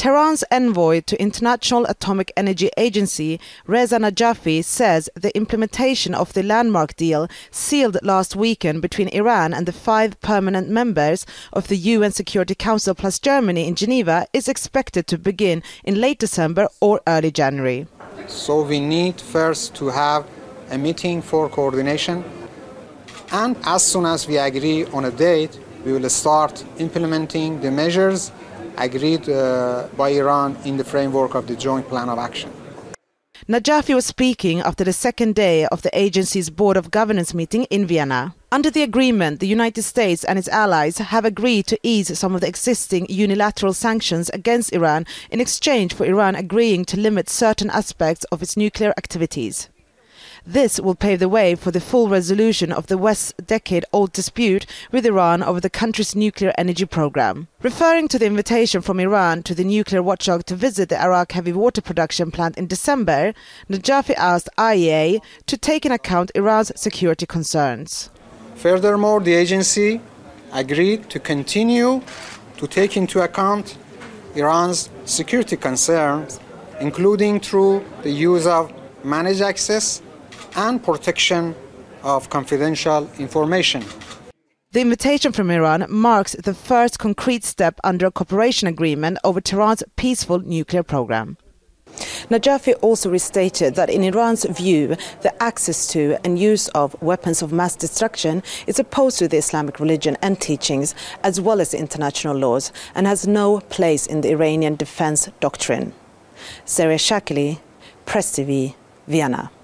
Tehran's envoy to International Atomic Energy Agency, Reza Najafi, says the implementation of the landmark deal sealed last weekend between Iran and the 5 permanent members of the UN Security Council plus Germany in Geneva is expected to begin in late December or early January. So we need first to have a meeting for coordination, and as soon as we agree on a date, we will start implementing the measures agreed by Iran in the framework of the Joint Plan of Action. Najafi was speaking after the second day of the agency's Board of Governance meeting in Vienna. Under the agreement, the United States and its allies have agreed to ease some of the existing unilateral sanctions against Iran in exchange for Iran agreeing to limit certain aspects of its nuclear activities. This will pave the way for the full resolution of the West's decade-old dispute with Iran over the country's nuclear energy program. Referring to the invitation from Iran to the nuclear watchdog to visit the Arak heavy water production plant in December, Najafi asked IAEA to take into account Iran's security concerns. Furthermore, the agency agreed to continue to take into account Iran's security concerns, including through the use of managed access and protection of confidential information. The invitation from Iran marks the first concrete step under a cooperation agreement over Tehran's peaceful nuclear program. Najafi also restated that in Iran's view, the access to and use of weapons of mass destruction is opposed to the Islamic religion and teachings, as well as the international laws, and has no place in the Iranian defense doctrine. Zaria Shakili, Press TV, Vienna.